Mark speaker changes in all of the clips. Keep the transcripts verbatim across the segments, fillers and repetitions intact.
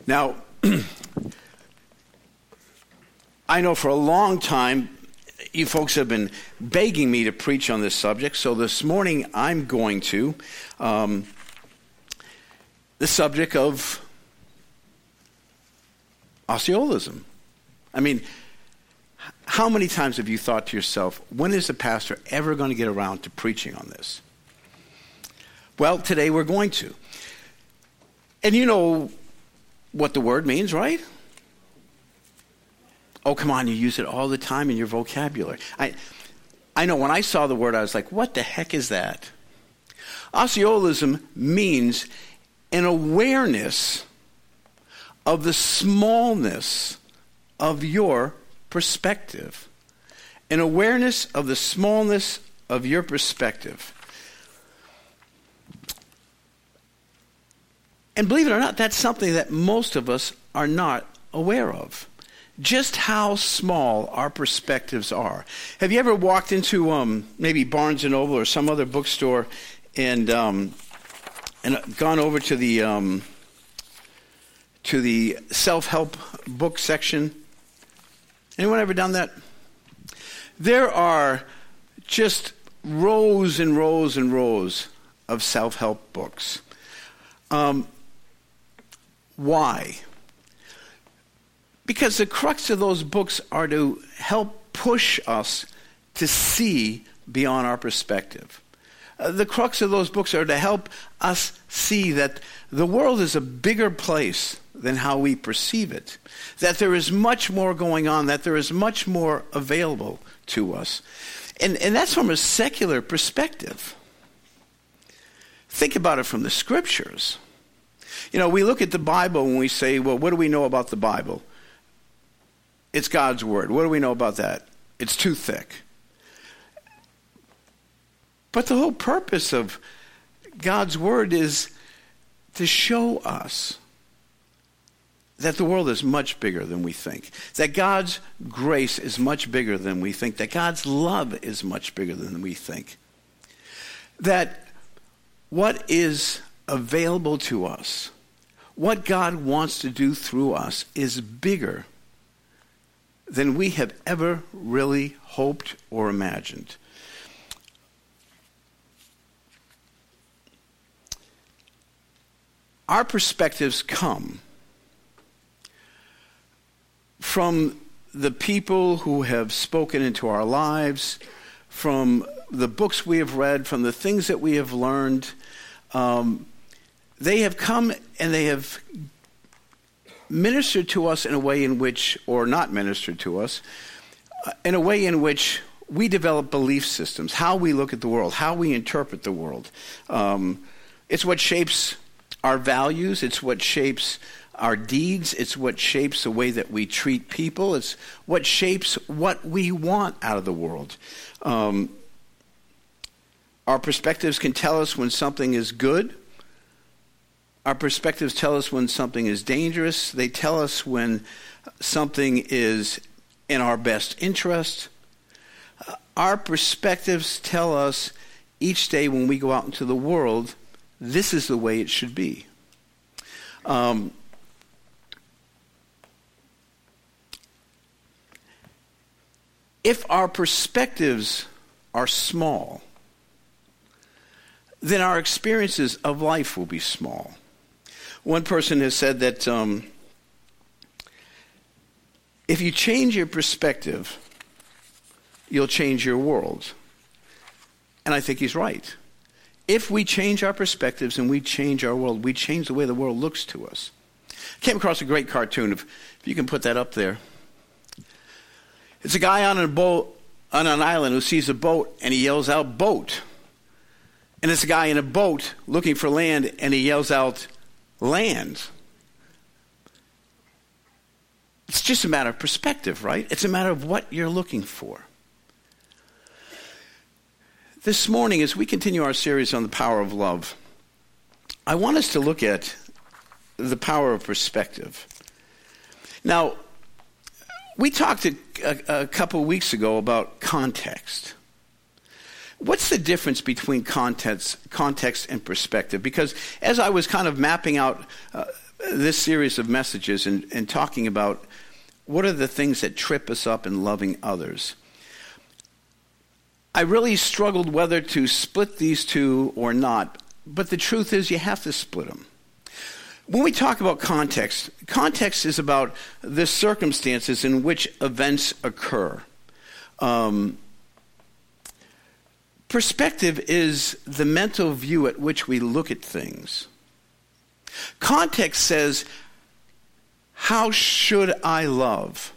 Speaker 1: Now, I know for a long time, you folks have been begging me to preach on this subject, so this morning I'm going to. Um, the subject of Osceolism. I mean, how many times have you thought to yourself, when is the pastor ever going to get around to preaching on this? Well, today we're going to. And you know what the word means, right? Oh, come on, you use it all the time in your vocabulary. I I know when I saw the word, I was like, what the heck is that? Osceolism means an awareness of the smallness of your perspective. An awareness of the smallness of your perspective. And believe it or not, that's something that most of us are not aware of. Just how small our perspectives are. Have you ever walked into um, maybe Barnes and Noble or some other bookstore and um, and gone over to the um, to the self-help book section? Anyone ever done that? There are just rows and rows and rows of self-help books. Um, why? Because the crux of those books are to help push us to see beyond our perspective. Uh, the crux of those books are to help us see that the world is a bigger place than how we perceive it. That there is much more going on, that there is much more available to us. And, and that's from a secular perspective. Think about it from the scriptures. You know, we look at the Bible and we say, well, what do we know about the Bible? It's God's word. What do we know about that? It's too thick. But the whole purpose of God's word is to show us that the world is much bigger than we think. That God's grace is much bigger than we think. That God's love is much bigger than we think. That what is available to us, what God wants to do through us, is bigger than we have ever really hoped or imagined. Our perspectives come from the people who have spoken into our lives, from the books we have read, from the things that we have learned. Um, they have come and they have ministered to us in a way in which, or not ministered to us, uh, in a way in which we develop belief systems, how we look at the world, how we interpret the world. Um, it's what shapes our values. It's what shapes our deeds. It's what shapes the way that we treat people. It's what shapes what we want out of the world. Um, our perspectives can tell us when something is good. Our perspectives tell us when something is dangerous. They tell us when something is in our best interest. Uh, our perspectives tell us each day when we go out into the world, this is the way it should be. Um, if our perspectives are small, then our experiences of life will be small. One person has said that um, if you change your perspective, you'll change your world. And I think he's right. If we change our perspectives and we change our world, we change the way the world looks to us. I came across a great cartoon, if, if you can put that up there. It's a guy on a boat, on an island who sees a boat and he yells out, "Boat." And it's a guy in a boat looking for land and he yells out, "Land." It's just a matter of perspective, right? It's a matter of what you're looking for. This morning, as we continue our series on the power of love, I want us to look at the power of perspective. Now, we talked a, a, a couple weeks ago about context. What's the difference between context, context and perspective? Because as I was kind of mapping out uh, this series of messages and, and talking about what are the things that trip us up in loving others. I really struggled whether to split these two or not, but the truth is you have to split them. When we talk about context, context is about the circumstances in which events occur. Um, perspective is the mental view at which we look at things. Context says, how should I love?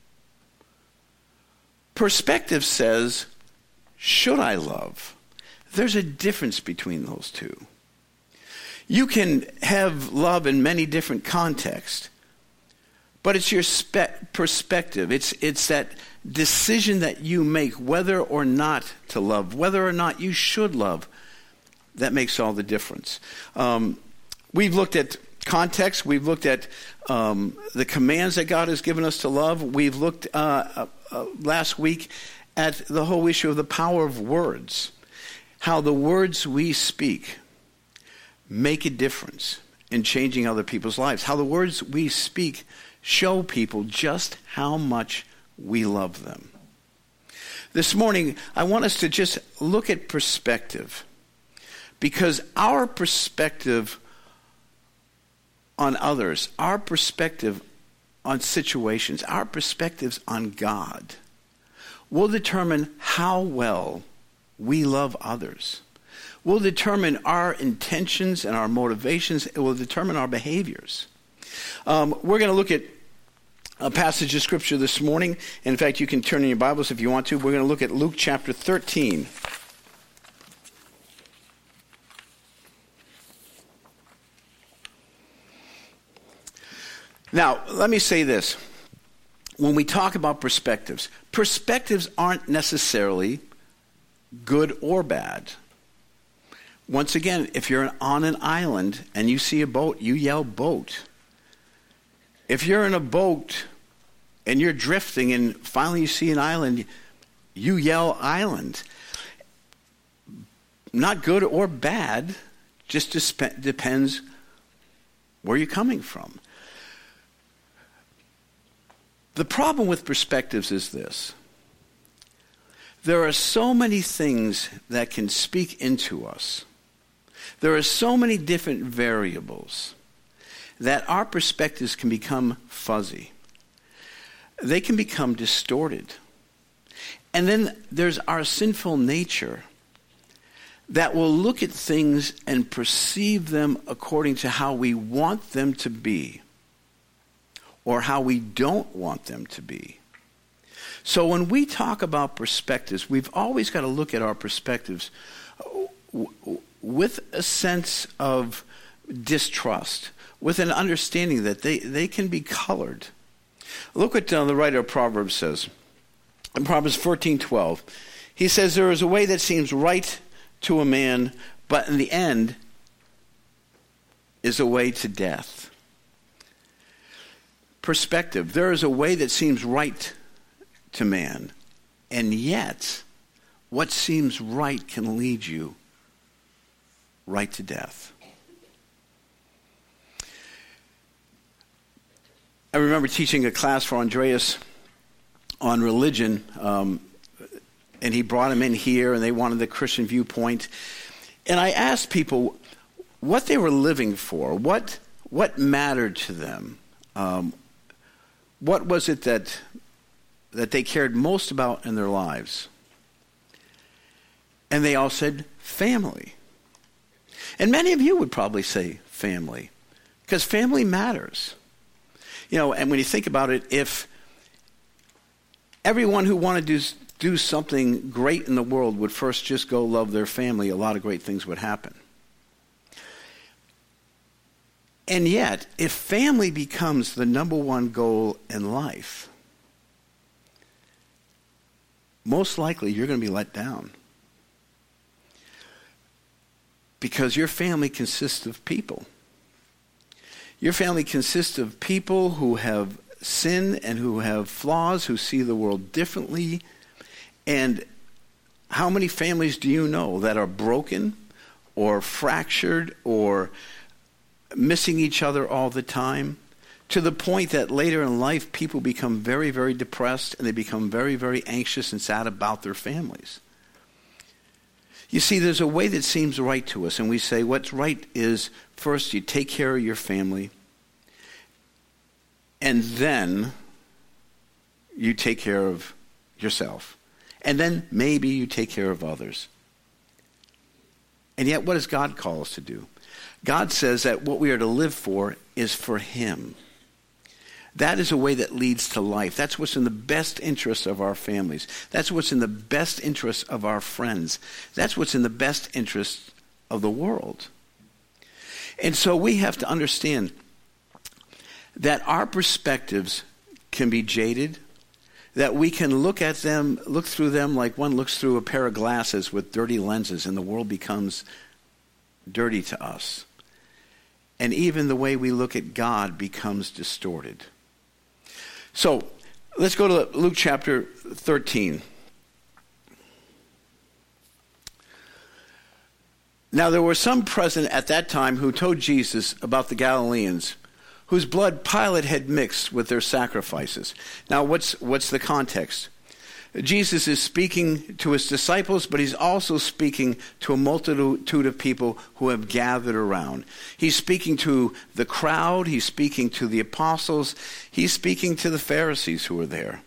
Speaker 1: Perspective says, should I love? There's a difference between those two. You can have love in many different contexts, but it's your spe- perspective. It's, it's that decision that you make whether or not to love, whether or not you should love, that makes all the difference. Um, we've looked at context. We've looked at um, the commands that God has given us to love. We've looked uh, uh, last week at the whole issue of the power of words, how the words we speak make a difference in changing other people's lives, how the words we speak show people just how much we love them. This morning, I want us to just look at perspective, because our perspective on others, our perspective on situations, our perspectives on God will determine how well we love others. Will determine our intentions and our motivations. It will determine our behaviors. Um, we're going to look at a passage of Scripture this morning. In fact, you can turn in your Bibles if you want to. We're going to look at Luke chapter thirteen. Now, let me say this. When we talk about perspectives, perspectives aren't necessarily good or bad. Once again, if you're on an island and you see a boat, you yell boat. If you're in a boat and you're drifting and finally you see an island, you yell island. Not good or bad, just disp- depends where you're coming from. The problem with perspectives is this. There are so many things that can speak into us. There are so many different variables that our perspectives can become fuzzy. They can become distorted. And then there's our sinful nature that will look at things and perceive them according to how we want them to be or how we don't want them to be. So when we talk about perspectives, we've always got to look at our perspectives with a sense of distrust, with an understanding that they, they can be colored. Look what uh, the writer of Proverbs says. In Proverbs fourteen twelve, he says, there is a way that seems right to a man, but in the end is a way to death. Perspective. There is a way that seems right to man, and yet what seems right can lead you right to death. I remember teaching a class for Andreas on religion, um, and he brought him in here, and they wanted the Christian viewpoint. And I asked people what they were living for, what what mattered to them, um, what was it that that they cared most about in their lives. And they all said family. And many of you would probably say family, because family matters. You know, and when you think about it, if everyone who wanted to do, do something great in the world would first just go love their family, a lot of great things would happen. And yet, if family becomes the number one goal in life, most likely you're going to be let down. Because your family consists of people. Your family consists of people who have sin and who have flaws, who see the world differently. And how many families do you know that are broken or fractured or missing each other all the time, to the point that later in life people become very, very depressed and they become very, very anxious and sad about their families. You see, there's a way that seems right to us, and we say what's right is first you take care of your family, and then you take care of yourself. And then maybe you take care of others. And yet, what does God call us to do? God says that what we are to live for is for him. That is a way that leads to life. That's what's in the best interest of our families. That's what's in the best interest of our friends. That's what's in the best interest of the world. And so we have to understand that our perspectives can be jaded, that we can look at them, look through them like one looks through a pair of glasses with dirty lenses, and the world becomes dirty to us. And even the way we look at God becomes distorted. So, let's go to Luke chapter thirteen. Now there were some present at that time who told Jesus about the Galileans, whose blood Pilate had mixed with their sacrifices. Now what's what's the context? Jesus is speaking to his disciples, but he's also speaking to a multitude of people who have gathered around. He's speaking to the crowd. He's speaking to the apostles. He's speaking to the Pharisees who are there.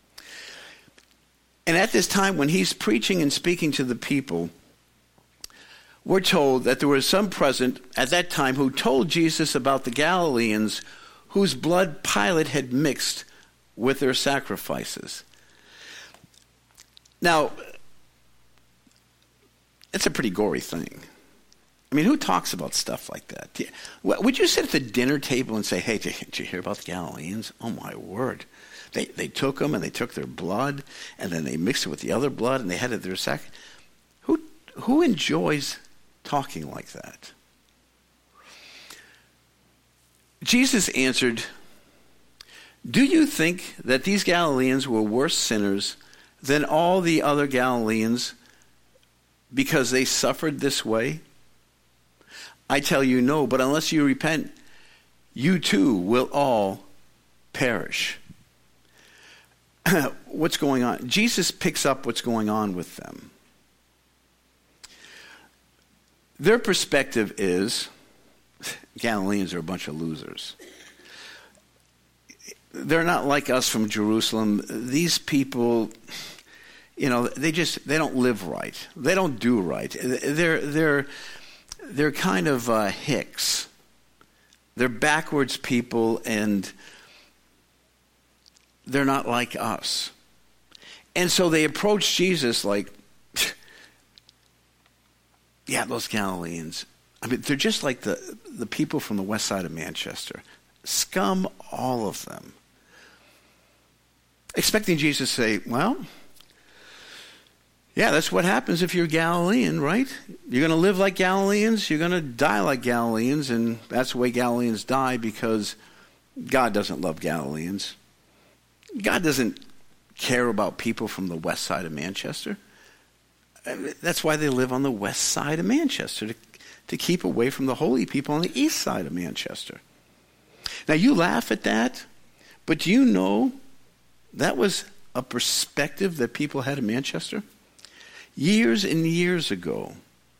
Speaker 1: And at this time, when he's preaching and speaking to the people, we're told that there were some present at that time who told Jesus about the Galileans whose blood Pilate had mixed with their sacrifices. Now, it's a pretty gory thing. I mean, who talks about stuff like that? Would you sit at the dinner table and say, hey, did you hear about the Galileans? Oh, my word. They they took them and they took their blood and then they mixed it with the other blood and they had it their sac. Who, who enjoys talking like that? Jesus answered, do you think that these Galileans were worse sinners than all the other Galileans because they suffered this way? I tell you no, but unless you repent, you too will all perish. What's going on? Jesus picks up what's going on with them. Their perspective is, Galileans are a bunch of losers. They're not like us from Jerusalem. These people, you know, they just, they don't live right. They don't do right. They're, they're, they're kind of uh, hicks. They're backwards people, and they're not like us. And so they approach Jesus like, yeah, those Galileans. I mean, they're just like the, the people from the west side of Manchester. Scum, all of them. Expecting Jesus to say, well, yeah, that's what happens if you're Galilean, right? You're going to live like Galileans, you're going to die like Galileans, and that's the way Galileans die because God doesn't love Galileans. God doesn't care about people from the west side of Manchester. That's why they live on the west side of Manchester, to, to keep away from the holy people on the east side of Manchester. Now, you laugh at that, but do you know that was a perspective that people had in Manchester? Years and years ago,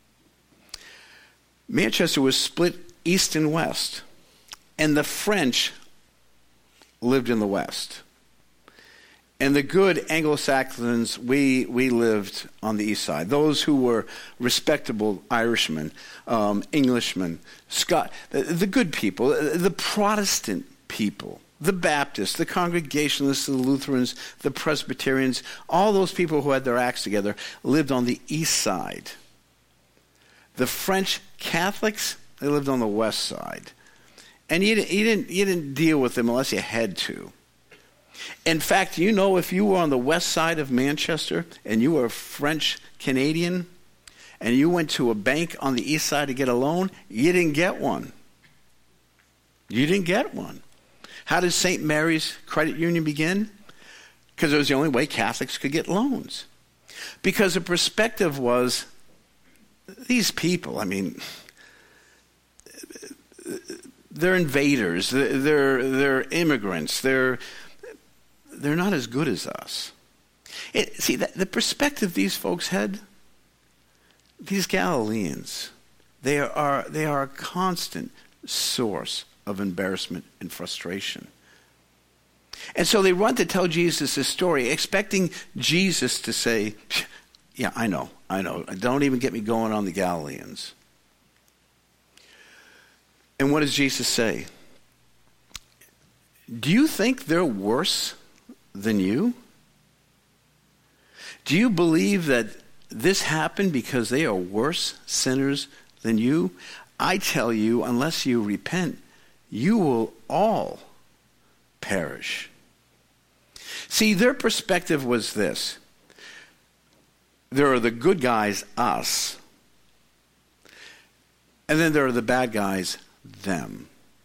Speaker 1: Manchester was split east and west, and the French lived in the west. And the good Anglo-Saxons, we we lived on the east side. Those who were respectable Irishmen, um, Englishmen, Scot, the, the good people, the Protestant people, the Baptists, the Congregationalists, the Lutherans, the Presbyterians, all those people who had their acts together lived on the east side. The French Catholics, they lived on the west side. And you didn't, you didn't, you didn't deal with them unless you had to. In fact, you know, if you were on the west side of Manchester and you were a French Canadian and you went to a bank on the east side to get a loan, you didn't get one. You didn't get one. How did Saint Mary's Credit Union begin? Because it was the only way Catholics could get loans. Because the perspective was, these people, I mean, they're invaders. They're, they're immigrants. They're, they're not as good as us. It, see, the, the perspective these folks had, these Galileans, they are, they are a constant source of embarrassment and frustration. And so they run to tell Jesus this story, expecting Jesus to say, yeah, I know, I know. Don't even get me going on the Galileans. And what does Jesus say? Do you think they're worse than you? Do you believe that this happened because they are worse sinners than you? I tell you, unless you repent, you will all perish. See, their perspective was this. There are the good guys, us, and then there are the bad guys, them.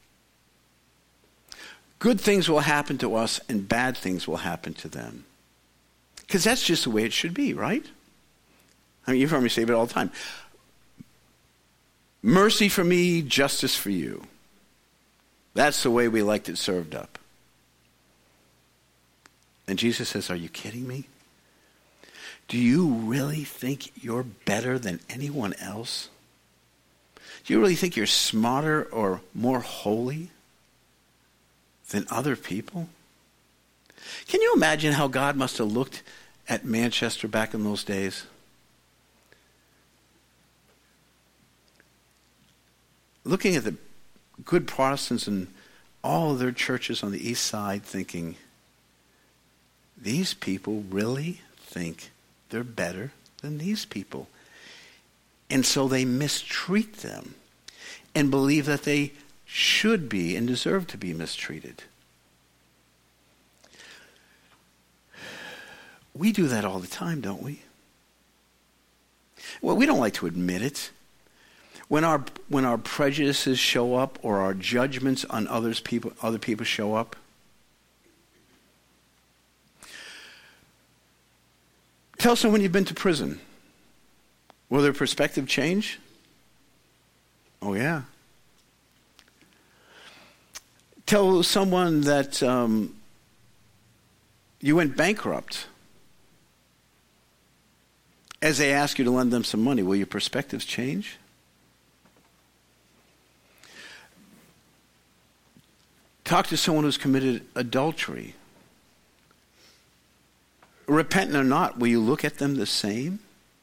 Speaker 1: Good things will happen to us and bad things will happen to them. Because that's just the way it should be, right? I mean, you've heard me say it all the time. Mercy for me, justice for you. That's the way we liked it served up. And Jesus says, are you kidding me? Do you really think you're better than anyone else? Do you really think you're smarter or more holy than other people? Can you imagine how God must have looked at Manchester back in those days? Looking at the good Protestants and all of their churches on the east side thinking, these people really think they're better than these people. And so they mistreat them and believe that they should be and deserve to be mistreated. We do that all the time, don't we? Well, we don't like to admit it. When our when our prejudices show up or our judgments on others people other people show up, tell someone you've been to prison. Will their perspective change? Oh, yeah. Tell someone that um, you went bankrupt. As they ask you to lend them some money, will your perspectives change? Talk to someone who's committed adultery. Repentant or not, will you look at them the same?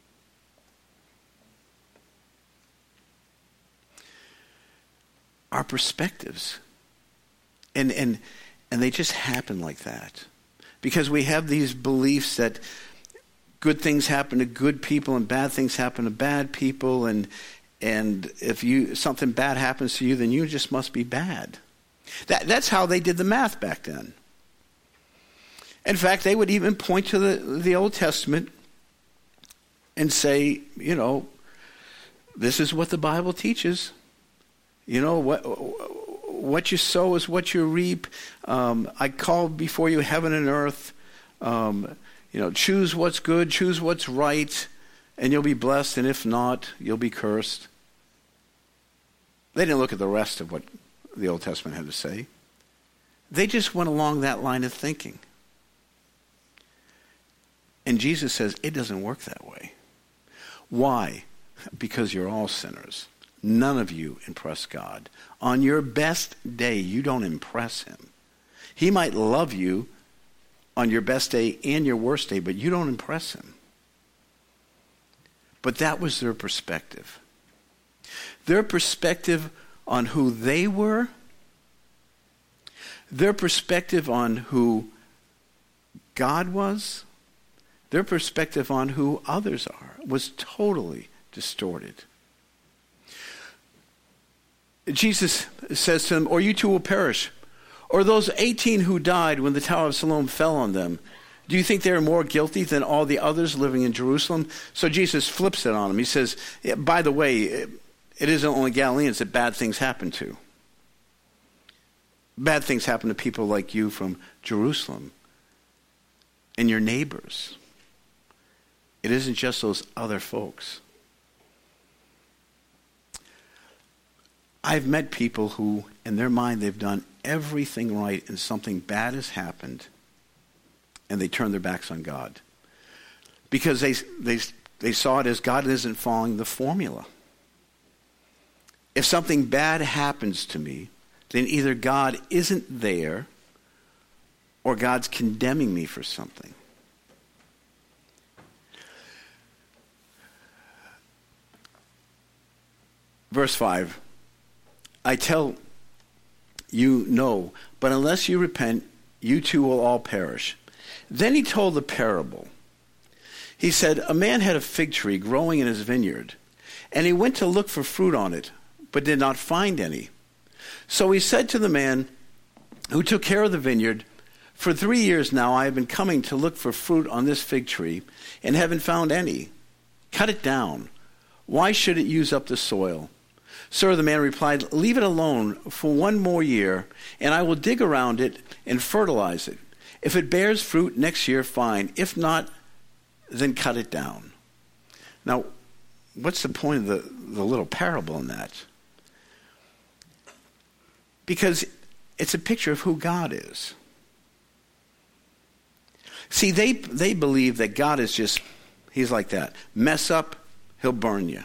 Speaker 1: Our perspectives. And, and, and they just happen like that. Because we have these beliefs that good things happen to good people and bad things happen to bad people. And, and if you something bad happens to you, then you just must be bad. That, that's how they did the math back then. In fact, they would even point to the, the Old Testament and say, you know, this is what the Bible teaches. You know, what what you sow is what you reap. Um, I call before you heaven and earth. Um, you know, choose what's good, choose what's right, and you'll be blessed, and if not, you'll be cursed. They didn't look at the rest of what the Old Testament had to say. They just went along that line of thinking. And Jesus says, it doesn't work that way. Why? Because you're all sinners. None of you impress God. On your best day, you don't impress him. He might love you on your best day and your worst day, but you don't impress him. But that was their perspective. Their perspective on who they were, their perspective on who God was, their perspective on who others are was totally distorted. Jesus says to them, or you too will perish. Or those eighteen who died when the Tower of Siloam fell on them, do you think they are more guilty than all the others living in Jerusalem? So Jesus flips it on them. He says, yeah, by the way, it isn't only Galileans that bad things happen to. Bad things happen to people like you from Jerusalem and your neighbors. It isn't just those other folks. I've met people who in their mind they've done everything right and something bad has happened, and they turn their backs on God. Because they, they, they saw it as God isn't following the formula. If something bad happens to me, then either God isn't there or God's condemning me for something. Verse five, I tell you no, but unless you repent, you too will all perish. Then he told the parable. He said, a man had a fig tree growing in his vineyard, and he went to look for fruit on it, but did not find any. So he said to the man who took care of the vineyard, for three years now I have been coming to look for fruit on this fig tree, and haven't found any. Cut it down. Why should it use up the soil? Sir, the man replied, leave it alone for one more year, and I will dig around it and fertilize it. If it bears fruit next year, fine. If not, then cut it down. Now, what's the point of the, the little parable in that? Because it's a picture of who God is. See, they they believe that God is just, he's like that. Mess up, he'll burn you.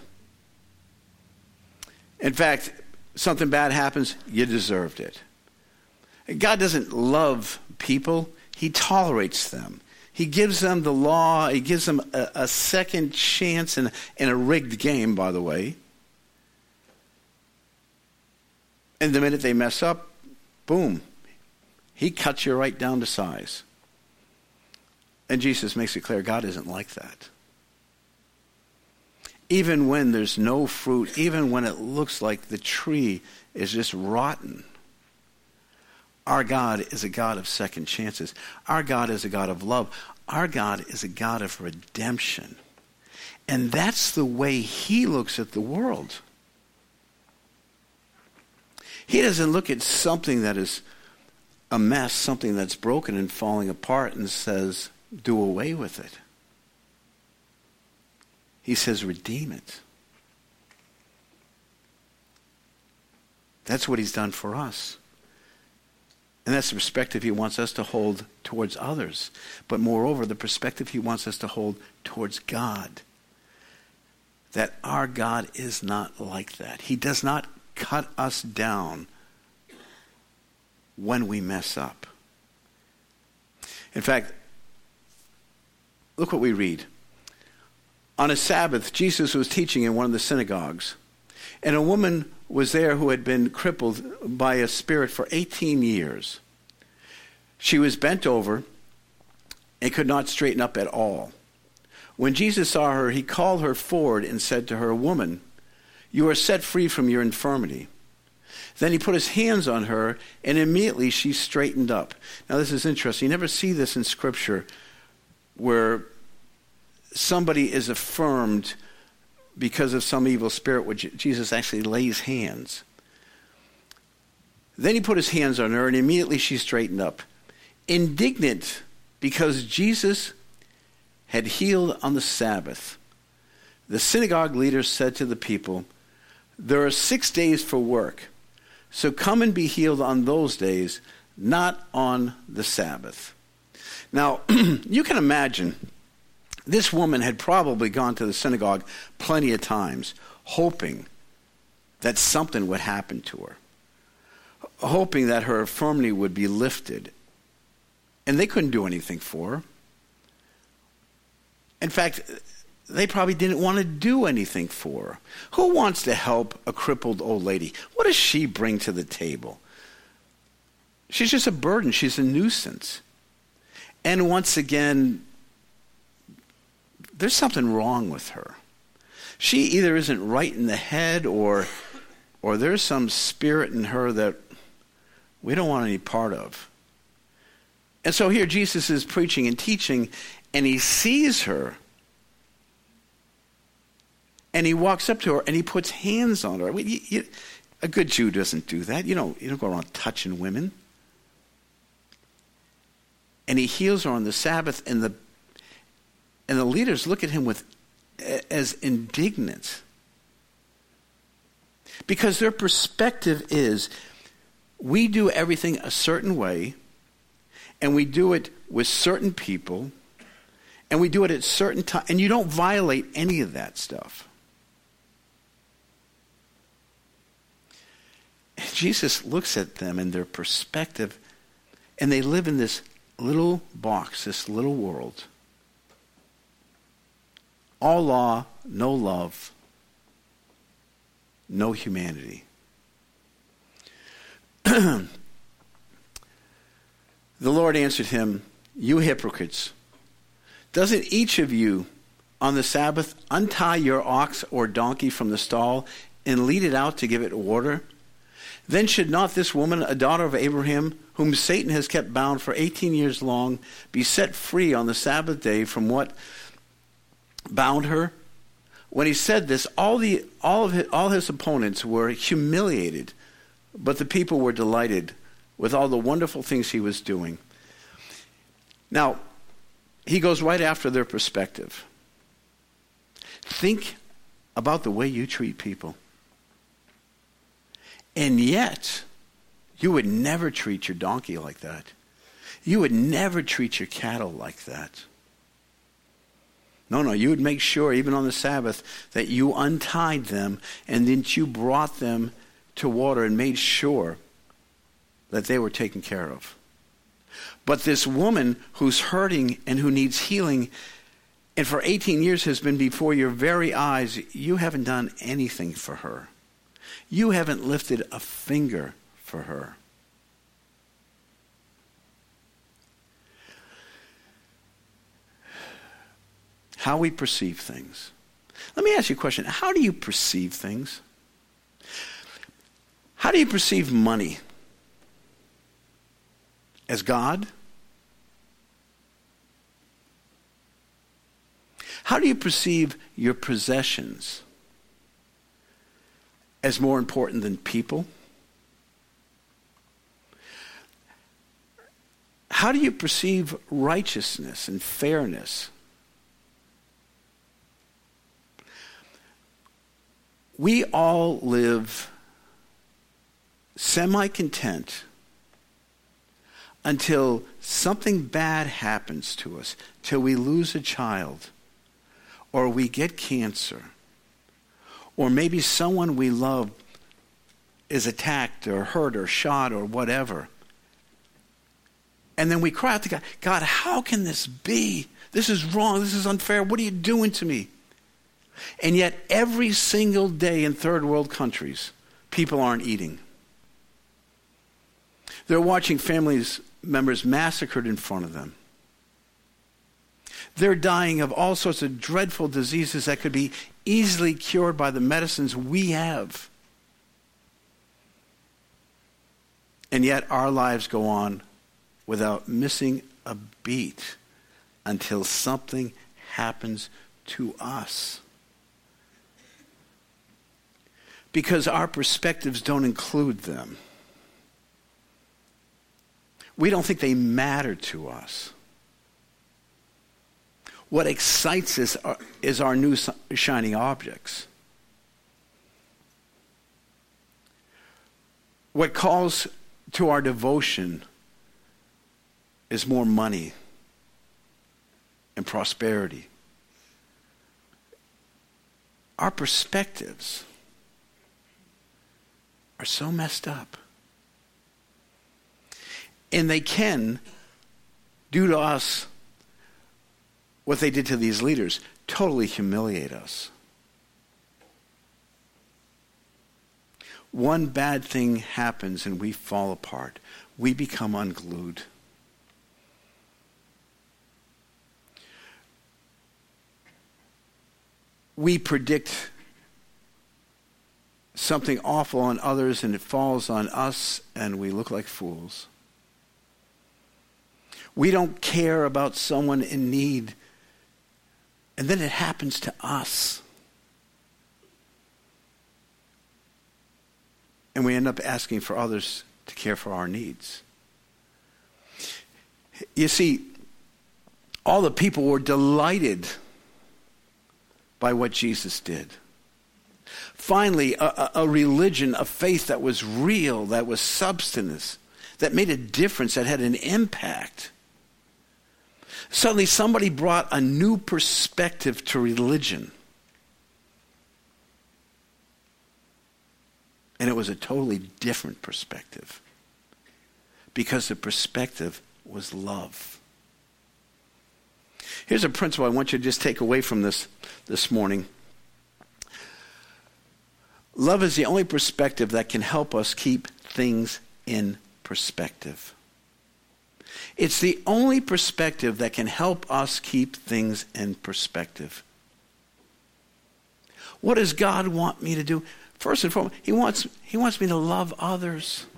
Speaker 1: In fact, something bad happens, you deserved it. God doesn't love people, he tolerates them. He gives them the law, he gives them a, a second chance in, in a rigged game, by the way. And the minute they mess up, boom, he cuts you right down to size. And Jesus makes it clear God isn't like that. Even when there's no fruit, even when it looks like the tree is just rotten, our God is a God of second chances. Our God is a God of love. Our God is a God of redemption. And that's the way he looks at the world. He doesn't look at something that is a mess, something that's broken and falling apart, and says, do away with it. He says, redeem it. That's what he's done for us. And that's the perspective he wants us to hold towards others. But moreover, the perspective he wants us to hold towards God. That our God is not like that. He does not cut us down when we mess up. In fact, look what we read. On a Sabbath, Jesus was teaching in one of the synagogues, and a woman was there who had been crippled by a spirit for eighteen years. She was bent over and could not straighten up at all. When Jesus saw her, he called her forward and said to her, woman, you are set free from your infirmity. Then he put his hands on her, and immediately she straightened up. Now this is interesting. You never see this in Scripture where somebody is affirmed because of some evil spirit, which Jesus actually lays hands. Then he put his hands on her, and immediately she straightened up. Indignant because Jesus had healed on the Sabbath, the synagogue leaders said to the people, there are six days for work, so come and be healed on those days, not on the Sabbath. Now, you can imagine, this woman had probably gone to the synagogue plenty of times, hoping that something would happen to her, hoping that her infirmity would be lifted. And they couldn't do anything for her. In fact, they probably didn't want to do anything for her. Who wants to help a crippled old lady? What does she bring to the table? She's just a burden. She's a nuisance. And once again, there's something wrong with her. She either isn't right in the head, or or there's some spirit in her that we don't want any part of. And so here Jesus is preaching and teaching, and he sees her, and he walks up to her, and he puts hands on her. You, you, a good Jew doesn't do that. You don't, you don't go around touching women. And he heals her on the Sabbath, and the and the leaders look at him with as indignant, because their perspective is we do everything a certain way, and we do it with certain people, and we do it at certain times, and you don't violate any of that stuff. And Jesus looks at them and their perspective, and they live in this little box, this little world. All law, no love, no humanity. The Lord answered him, "You hypocrites, doesn't each of you on the Sabbath untie your ox or donkey from the stall and lead it out to give it water? Then should not this woman, a daughter of Abraham, whom Satan has kept bound for eighteen years long, be set free on the Sabbath day from what bound her?" When he said this, all the all of his, all his opponents were humiliated, but the people were delighted with all the wonderful things he was doing. Now, he goes right after their perspective. Think about the way you treat people. And yet, you would never treat your donkey like that. You would never treat your cattle like that. No, no, you would make sure, even on the Sabbath, that you untied them and then you brought them to water and made sure that they were taken care of. But this woman who's hurting and who needs healing, and for eighteen years has been before your very eyes, you haven't done anything for her. You haven't lifted a finger for her. How we perceive things. Let me ask you a question. How do you perceive things? How do you perceive money? As God? How do you perceive your possessions? As more important than people? How do you perceive righteousness and fairness? We all live semi-content until something bad happens to us, till we lose a child, or we get cancer, or maybe someone we love is attacked or hurt or shot or whatever. And then we cry out to God, God, how can this be? This is wrong. This is unfair. What are you doing to me? And yet every single day in third world countries, people aren't eating. They're watching families members massacred in front of them. They're dying of all sorts of dreadful diseases that could be easily cured by the medicines we have. And yet our lives go on without missing a beat until something happens to us. Because our perspectives don't include them. We don't think they matter to us. What excites us are, is our new shining objects. What calls to our devotion is more money and prosperity. Our perspectives are so messed up. And they can do to us what they did to these leaders, totally humiliate us. One bad thing happens and we fall apart. We become unglued. We predict something awful on others and it falls on us and we look like fools. We don't care about someone in need and then it happens to us. And we end up asking for others to care for our needs. You see, all the people were delighted by what Jesus did. finally a, a, a religion, a faith that was real, that was substance, that made a difference, that had an impact. Suddenly somebody brought a new perspective to religion. And it was a totally different perspective. Because the perspective was love. Here's a principle I want you to just take away from this this morning. Love is the only perspective that can help us keep things in perspective. It's the only perspective that can help us keep things in perspective. What does God want me to do? First and foremost, he wants, he wants me to love others.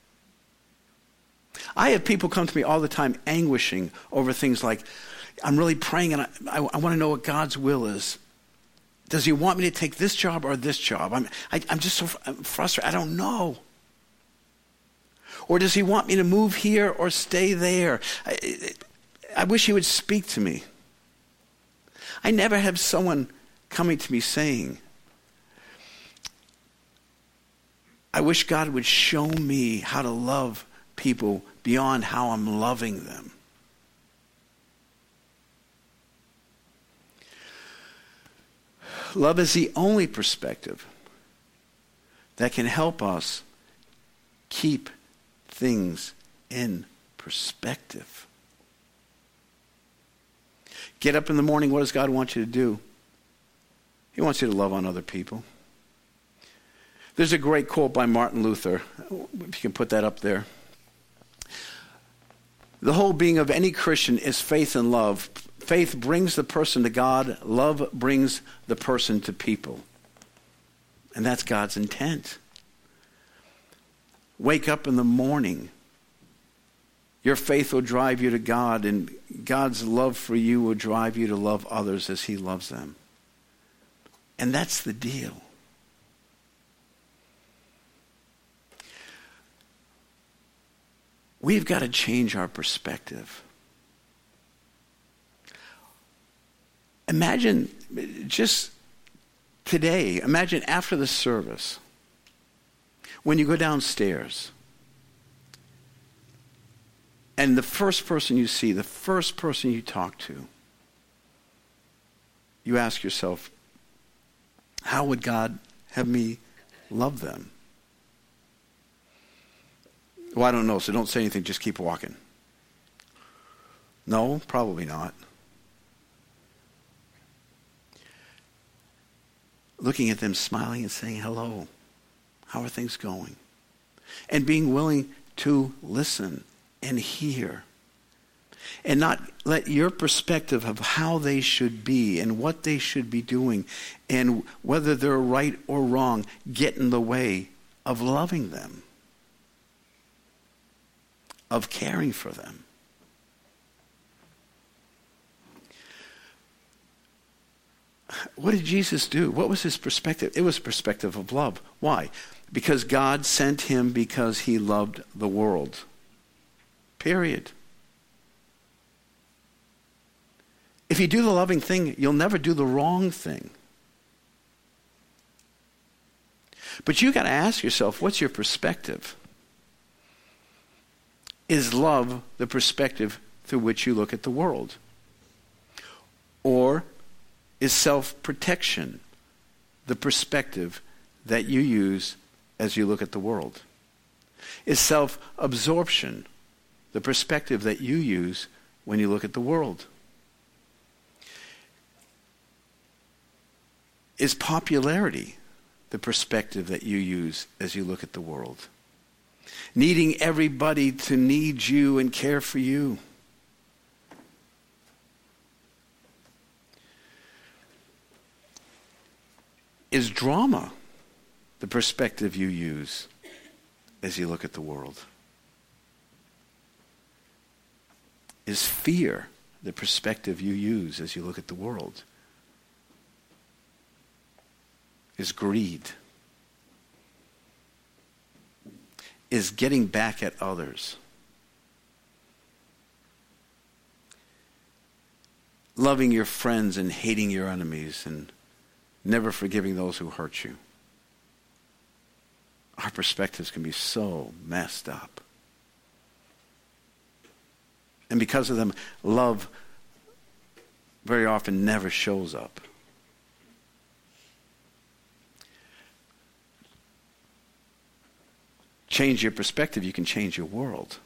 Speaker 1: I have people come to me all the time anguishing over things like, I'm really praying and I, I, I want to know what God's will is. Does he want me to take this job or this job? I'm, I, I'm just so I'm frustrated. I don't know. Or does he want me to move here or stay there? I, I wish he would speak to me. I never have someone coming to me saying, I wish God would show me how to love people beyond how I'm loving them. Love is the only perspective that can help us keep things in perspective. Get up in the morning, what does God want you to do? He wants you to love on other people. There's a great quote by Martin Luther, if you can put that up there. The whole being of any Christian is faith and love. Faith brings the person to God. Love brings the person to people. And that's God's intent. Wake up in the morning. Your faith will drive you to God, and God's love for you will drive you to love others as he loves them. And that's the deal. We've got to change our perspective. Imagine just today, imagine after the service, when you go downstairs, and the first person you see, the first person you talk to, you ask yourself, how would God have me love them? Well, I don't know, so don't say anything, just keep walking. No, probably not. Looking at them, smiling and saying, hello, how are things going? And being willing to listen and hear. And not let your perspective of how they should be and what they should be doing and whether they're right or wrong get in the way of loving them, of caring for them. What did Jesus do? What was his perspective? It was a perspective of love. Why? Because God sent him because he loved the world. Period. If you do the loving thing, you'll never do the wrong thing. But you got to ask yourself, what's your perspective? Is love the perspective through which you look at the world? Or is self-protection the perspective that you use as you look at the world? Is self-absorption the perspective that you use when you look at the world? Is popularity the perspective that you use as you look at the world? Needing everybody to need you and care for you? Is drama the perspective you use as you look at the world? Is fear the perspective you use as you look at the world? Is greed? Is getting back at others? Loving your friends and hating your enemies and never forgiving those who hurt you? our perspectives can be so messed up. And because of them, love very often never shows up. Change your perspective, you can change your world.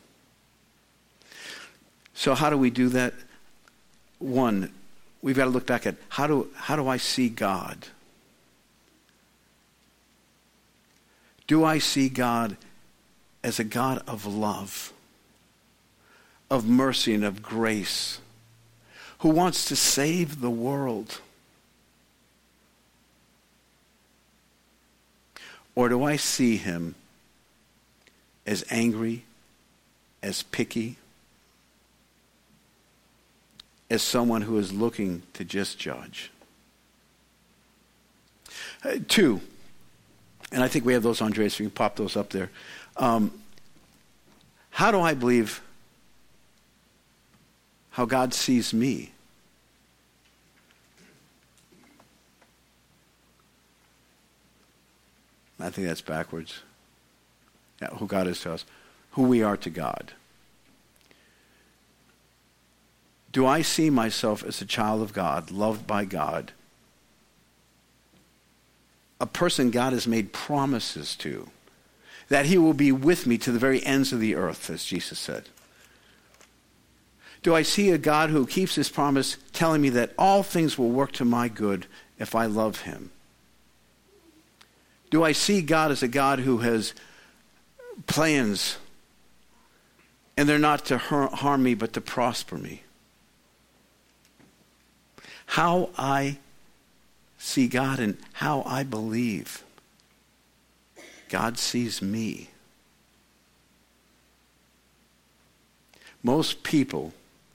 Speaker 1: So how do we do that? One, we've got to look back at how do how do I see God? Do I see God as a God of love, of mercy and of grace, who wants to save the world? Or do I see him as angry, as picky, as someone who is looking to just judge? Uh, two, and I think we have those, Andreas, so you can pop those up there. Um, how do I believe how God sees me? I think that's backwards. Yeah, who God is to us, who we are to God. Do I see myself as a child of God, loved by God, a person God has made promises to, that he will be with me to the very ends of the earth, as Jesus said? Do I see a God who keeps his promise, telling me that all things will work to my good if I love him? Do I see God as a God who has plans, and they're not to harm me but to prosper me? How I see God and how I believe God sees me. Most people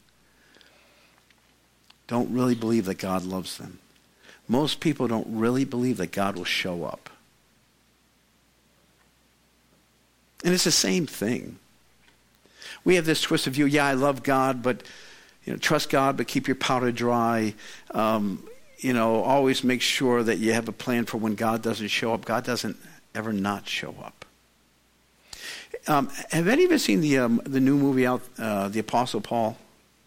Speaker 1: don't really believe that God loves them. Most people don't really believe that God will show up. And it's the same thing. We have this twisted view, yeah, I love God, but, you know, trust God, but keep your powder dry. Um, you know, always make sure that you have a plan for when God doesn't show up. God doesn't ever not show up. Um, have any of you seen the um, the new movie out, uh, The Apostle Paul?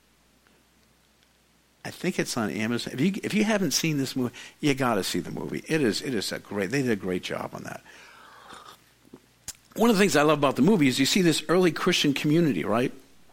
Speaker 1: I think it's on Amazon. If you if you haven't seen this movie, you got to see the movie. It is it is a great. They did a great job on that. One of the things I love about the movie is you see this early Christian community, right?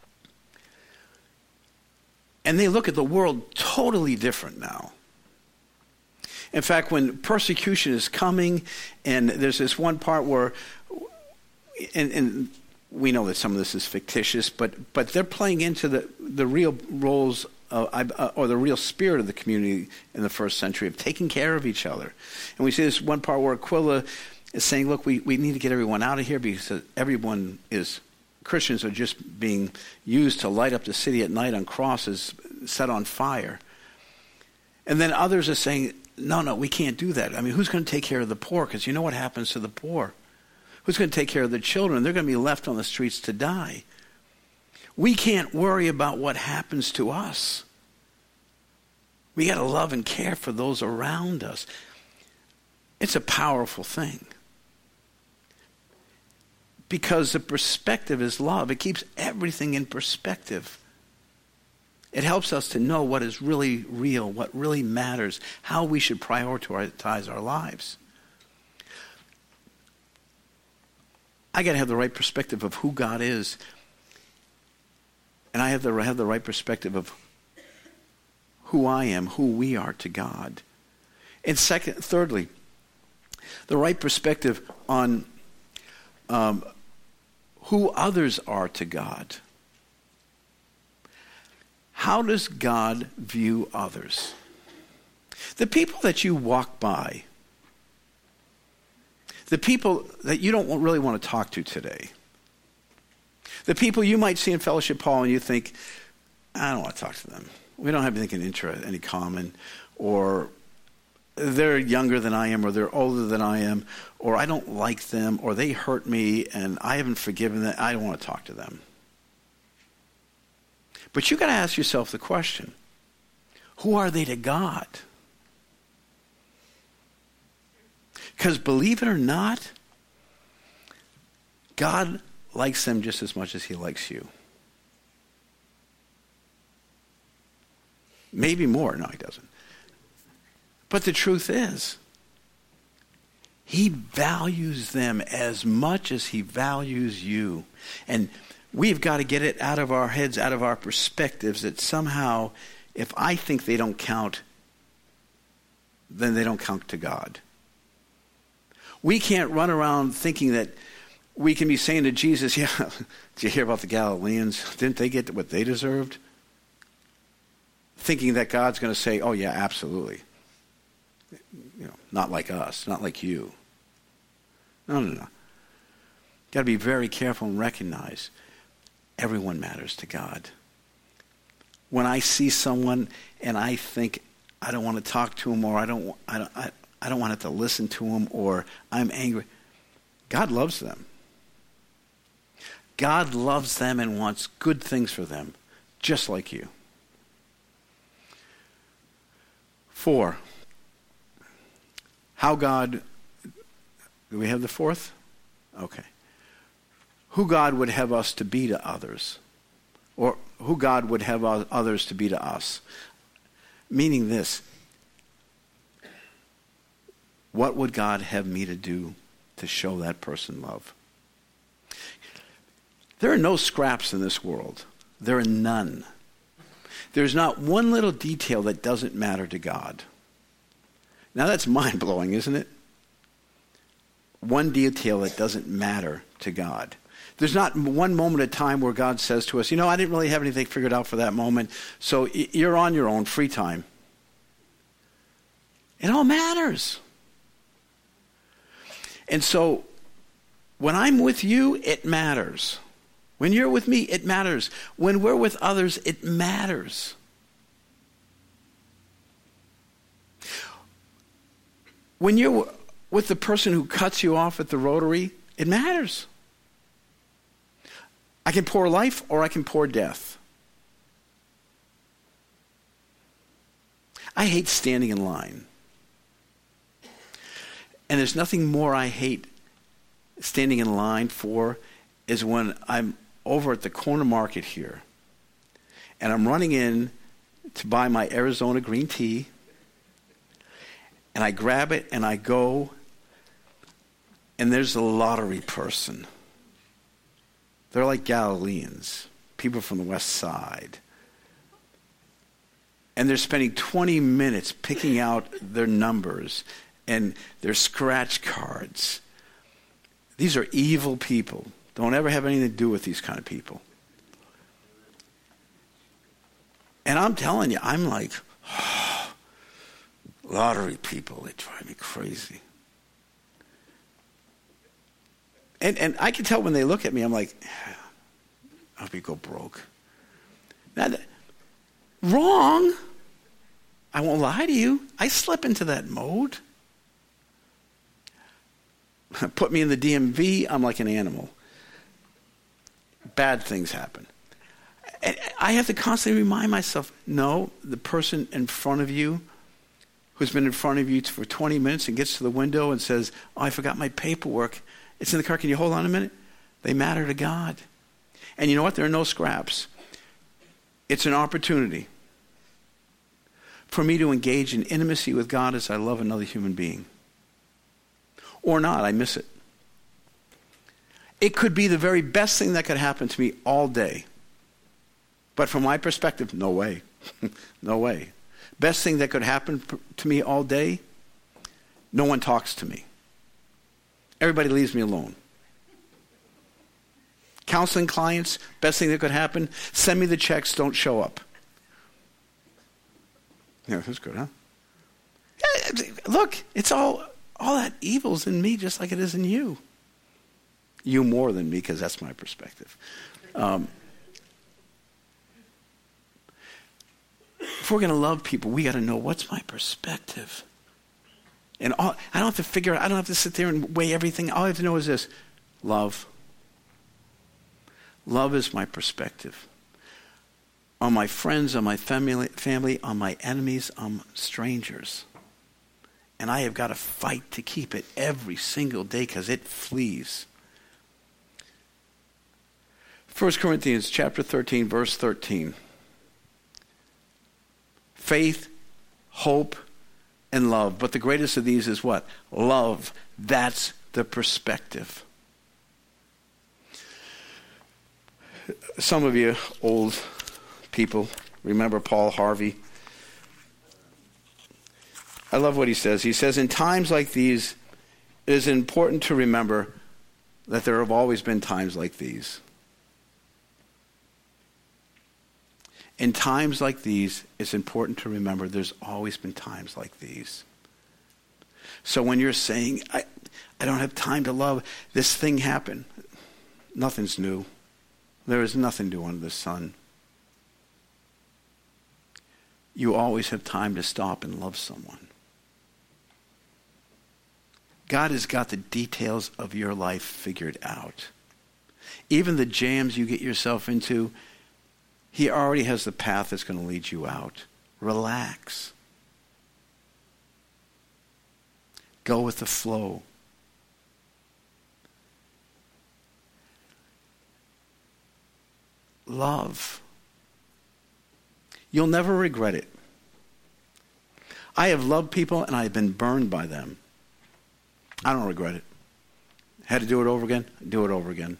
Speaker 1: And they look at the world totally different now. In fact, when persecution is coming, and there's this one part where, and, and we know that some of this is fictitious, but but they're playing into the, the real roles of, uh, or the real spirit of the community in the first century of taking care of each other. And we see this one part where Aquila is saying, look, we, we need to get everyone out of here because everyone is, Christians are just being used to light up the city at night on crosses set on fire. And then others are saying, no, no, we can't do that. I mean, who's going to take care of the poor? Because you know what happens to the poor. Who's going to take care of the children? They're going to be left on the streets to die. We can't worry about what happens to us. We got to love and care for those around us. It's a powerful thing. Because the perspective is love. It keeps everything in perspective. It helps us to know what is really real, what really matters, how we should prioritize our lives. I got to have the right perspective of who God is. And I have to have the right perspective of who I am, who we are to God. And second, thirdly, the right perspective on um, who others are to God. How does God view others? The people that you walk by, the people that you don't really want to talk to today, the people you might see in Fellowship Hall and you think, I don't want to talk to them. We don't have anything in interest, any common, or they're younger than I am, or they're older than I am, or I don't like them, or they hurt me and I haven't forgiven them. I don't want to talk to them. But you got to ask yourself the question, who are they to God? Because believe it or not, God likes them just as much as he likes you. Maybe more. No, he doesn't. But the truth is, he values them as much as he values you. And we've got to get it out of our heads, out of our perspectives, that somehow, if I think they don't count, then they don't count to God. We can't run around thinking that we can be saying to Jesus, yeah, did you hear about the Galileans? Didn't they get what they deserved? Thinking that God's going to say, oh yeah, absolutely. You know, not like us, not like you. No, no, no. Got to be very careful and recognize everyone matters to God. When I see someone and I think I don't want to talk to him, or I don't, I don't, I, I don't want to listen to him, or I'm angry, God loves them. God loves them and wants good things for them, just like you. Four, how God, do we have the fourth? Okay. Who God would have us to be to others, or who God would have others to be to us. Meaning this, what would God have me to do to show that person love? There are no scraps in this world. There are none. There's not one little detail that doesn't matter to God. Now that's mind-blowing, isn't it? One detail that doesn't matter to God. There's not one moment of time where God says to us, you know, I didn't really have anything figured out for that moment, so you're on your own, free time. It all matters. And so when I'm with you, it matters. When you're with me, it matters. When we're with others, it matters. When you're with the person who cuts you off at the Rotary, it matters. I can pour life or I can pour death. I hate standing in line. And there's nothing more I hate standing in line for is when I'm over at the corner market here and I'm running in to buy my Arizona green tea, and I grab it and I go, and there's a lottery person. They're like Galileans, people from the west side. And they're spending twenty minutes picking out their numbers and their scratch cards. These are evil people. Don't ever have anything to do with these kind of people. And I'm telling you, I'm like, oh, lottery people, they drive me crazy. And and I can tell when they look at me, I'm like, I hope you go broke. Now, that, wrong. I won't lie to you. I slip into that mode. Put me in the D M V, I'm like an animal. Bad things happen. And I have to constantly remind myself, no, the person in front of you who's been in front of you for twenty minutes and gets to the window and says, oh, I forgot my paperwork. It's in the car. Can you hold on a minute? They matter to God. And you know what? There are no scraps. It's an opportunity for me to engage in intimacy with God as I love another human being. Or not, I miss it. It could be the very best thing that could happen to me all day. But from my perspective, no way. No way. Best thing that could happen to me all day, no one talks to me. Everybody leaves me alone. Counseling clients, best thing that could happen, send me the checks, don't show up. Yeah, that's good, huh? Yeah, look, it's all, all that evil's in me just like it is in you. You more than me, because that's my perspective. Um, if we're going to love people, we got to know what's my perspective. And all, I don't have to figure out, I don't have to sit there and weigh everything. All I have to know is this: love. Love is my perspective. On my friends, on my family, family, on my enemies, on strangers. And I have got to fight to keep it every single day because it flees. First Corinthians chapter thirteen, verse thirteen. Faith, hope, and love. But the greatest of these is what? Love. That's the perspective. Some of you old people remember Paul Harvey. I love what he says. He says, in times like these, it is important to remember that there have always been times like these. In times like these, it's important to remember there's always been times like these. So when you're saying, I, I don't have time to love, this thing happened, nothing's new. There is nothing new under the sun. You always have time to stop and love someone. God has got the details of your life figured out. Even the jams you get yourself into, he already has the path that's going to lead you out. Relax. Go with the flow. Love. You'll never regret it. I have loved people and I have been burned by them. I don't regret it. Had to do it over again? Do it over again.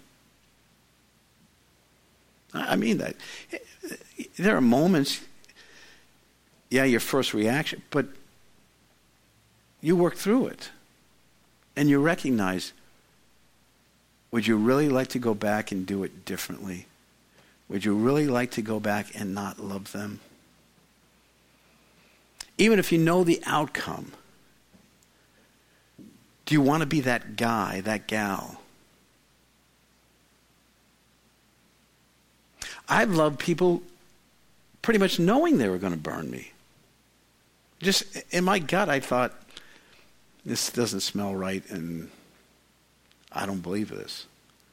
Speaker 1: I mean that. There are moments, yeah, your first reaction, but you work through it. And you recognize, would you really like to go back and do it differently? Would you really like to go back and not love them? Even if you know the outcome, do you want to be that guy, that gal? I've loved people pretty much knowing they were going to burn me. Just in my gut, I thought, this doesn't smell right, and I don't believe this.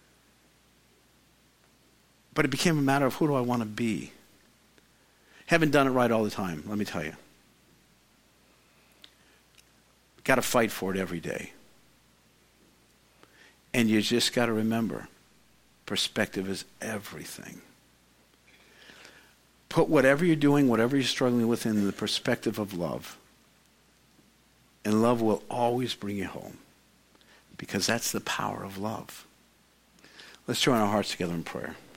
Speaker 1: But it became a matter of who do I want to be? Haven't done it right all the time, let me tell you. Got to fight for it every day. And you just got to remember, perspective is everything. Put whatever you're doing, whatever you're struggling with in the perspective of love. And love will always bring you home. Because that's the power of love. Let's join our hearts together in prayer.